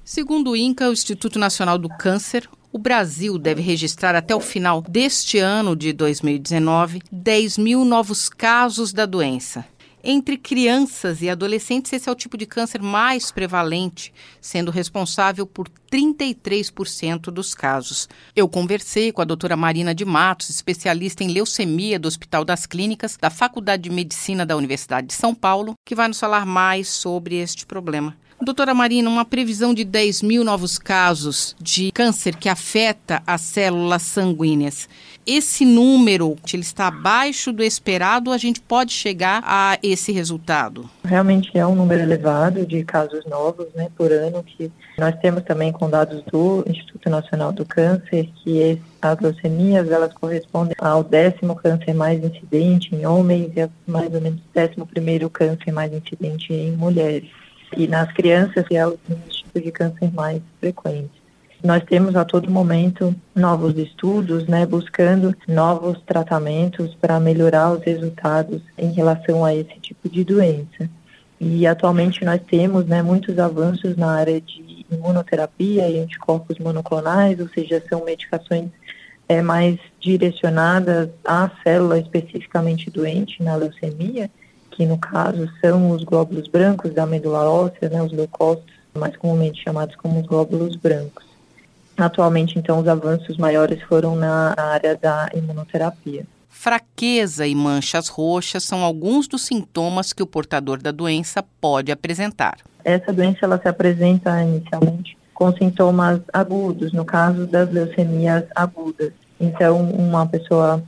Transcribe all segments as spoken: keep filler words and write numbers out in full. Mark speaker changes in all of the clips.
Speaker 1: Segundo o INCA, o Instituto Nacional do Câncer, o Brasil deve registrar até o final deste ano de dois mil e dezenove dez mil novos casos da doença. Entre crianças e adolescentes, esse é o tipo de câncer mais prevalente, sendo responsável por trinta e três por cento dos casos. Eu conversei com a doutora Marina de Matos, especialista em leucemia do Hospital das Clínicas, da Faculdade de Medicina da Universidade de São Paulo, que vai nos falar mais sobre este problema. Doutora Marina, uma previsão de dez mil novos casos de câncer que afeta as células sanguíneas. Esse número, ele está abaixo do esperado, a gente pode chegar a esse resultado?
Speaker 2: Realmente é um número elevado de casos novos, né, por ano, que nós temos também com dados do Instituto Nacional do Câncer, que as leucemias, elas correspondem ao décimo câncer mais incidente em homens e a mais ou menos décimo primeiro câncer mais incidente em mulheres. E nas crianças, elas têm um tipo de câncer mais frequente. Nós temos a todo momento novos estudos, né, buscando novos tratamentos para melhorar os resultados em relação a esse tipo de doença. E atualmente nós temos, né, muitos avanços na área de imunoterapia e anticorpos monoclonais, ou seja, são medicações é, mais direcionadas à célula especificamente doente na leucemia, que no caso são os glóbulos brancos da medula óssea, né, os leucócitos, mais comumente chamados como os glóbulos brancos. Atualmente, então, os avanços maiores foram na área da imunoterapia.
Speaker 1: Fraqueza e manchas roxas são alguns dos sintomas que o portador da doença pode apresentar.
Speaker 2: Essa doença ela se apresenta inicialmente com sintomas agudos, no caso das leucemias agudas. Então, uma pessoa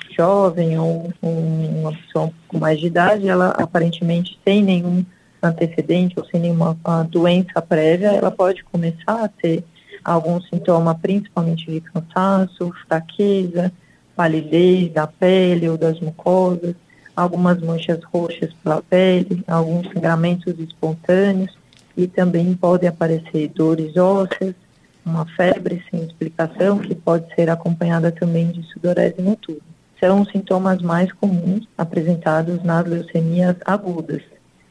Speaker 2: jovem ou uma pessoa com mais de idade, ela aparentemente sem nenhum antecedente ou sem nenhuma doença prévia, ela pode começar a ter algum sintoma, principalmente de cansaço, fraqueza, palidez da pele ou das mucosas, algumas manchas roxas pela pele, alguns sangramentos espontâneos e também podem aparecer dores ósseas, uma febre sem explicação, que pode ser acompanhada também de sudorese noturna. São os sintomas mais comuns apresentados nas leucemias agudas.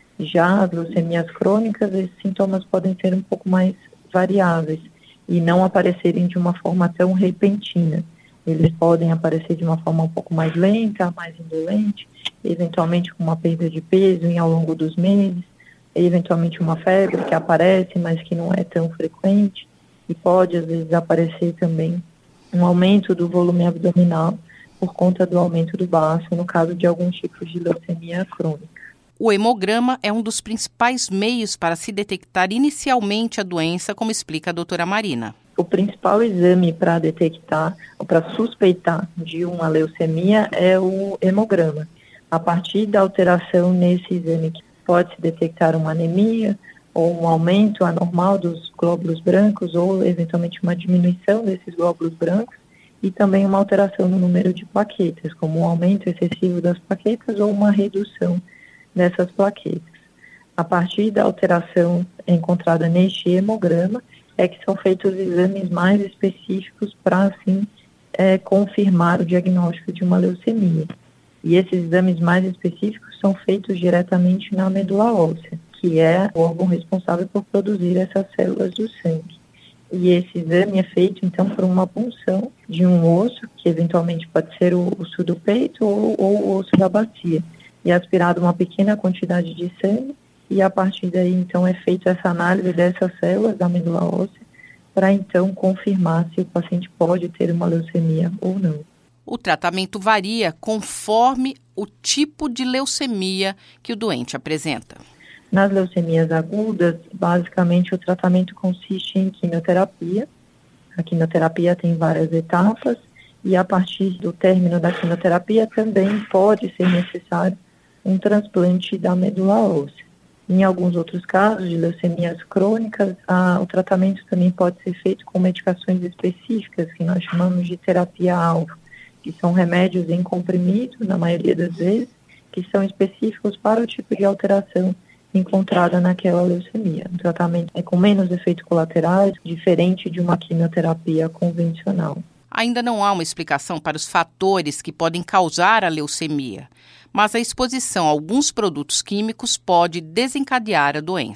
Speaker 2: Já as leucemias crônicas, esses sintomas podem ser um pouco mais variáveis e não aparecerem de uma forma tão repentina. Eles podem aparecer de uma forma um pouco mais lenta, mais indolente, eventualmente com uma perda de peso em ao longo dos meses, eventualmente uma febre que aparece, mas que não é tão frequente. E pode, às vezes, aparecer também um aumento do volume abdominal por conta do aumento do baço, no caso de alguns tipos de leucemia crônica.
Speaker 1: O hemograma é um dos principais meios para se detectar inicialmente a doença, como explica a doutora Marina.
Speaker 2: O principal exame para detectar, ou para suspeitar de uma leucemia é o hemograma. A partir da alteração nesse exame, pode-se detectar uma anemia, ou um aumento anormal dos glóbulos brancos, ou eventualmente uma diminuição desses glóbulos brancos, e também uma alteração no número de plaquetas, como um aumento excessivo das plaquetas ou uma redução dessas plaquetas. A partir da alteração encontrada neste hemograma, é que são feitos exames mais específicos para, assim, é, confirmar o diagnóstico de uma leucemia. E esses exames mais específicos são feitos diretamente na medula óssea, que é o órgão responsável por produzir essas células do sangue. E esse exame é feito, então, por uma punção de um osso, que eventualmente pode ser o osso do peito ou, ou o osso da bacia, e é aspirado uma pequena quantidade de sangue, e a partir daí, então, é feita essa análise dessas células da medula óssea, para, então, confirmar se o paciente pode ter uma leucemia ou não.
Speaker 1: O tratamento varia conforme o tipo de leucemia que o doente apresenta.
Speaker 2: Nas leucemias agudas, basicamente o tratamento consiste em quimioterapia. A quimioterapia tem várias etapas e a partir do término da quimioterapia também pode ser necessário um transplante da medula óssea. Em alguns outros casos de leucemias crônicas, a, o tratamento também pode ser feito com medicações específicas, que nós chamamos de terapia-alvo, que são remédios em comprimido, na maioria das vezes, que são específicos para o tipo de alteração encontrada naquela leucemia. O tratamento é com menos efeitos colaterais, diferente de uma quimioterapia convencional.
Speaker 1: Ainda não há uma explicação para os fatores que podem causar a leucemia, mas a exposição a alguns produtos químicos pode desencadear a doença.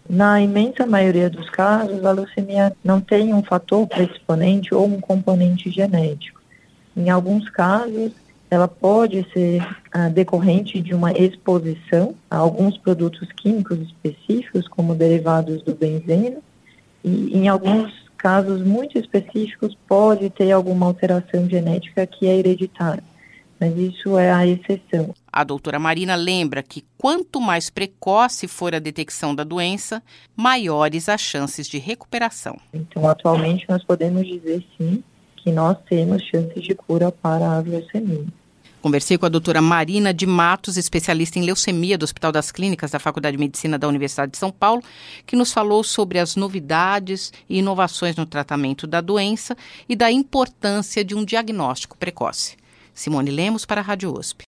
Speaker 2: Na imensa maioria dos casos, a leucemia não tem um fator predisponente ou um componente genético. Em alguns casos, ela pode ser ah, decorrente de uma exposição a alguns produtos químicos específicos, como derivados do benzeno, e em alguns casos muito específicos pode ter alguma alteração genética que é hereditária, mas isso é a exceção.
Speaker 1: A doutora Marina lembra que quanto mais precoce for a detecção da doença, maiores as chances de recuperação.
Speaker 2: Então, atualmente, nós podemos dizer, sim, que nós temos chances de cura para a leucemia.
Speaker 1: Conversei com a doutora Marina de Matos, especialista em leucemia do Hospital das Clínicas da Faculdade de Medicina da Universidade de São Paulo, que nos falou sobre as novidades e inovações no tratamento da doença e da importância de um diagnóstico precoce. Simone Lemos para a Rádio U S P.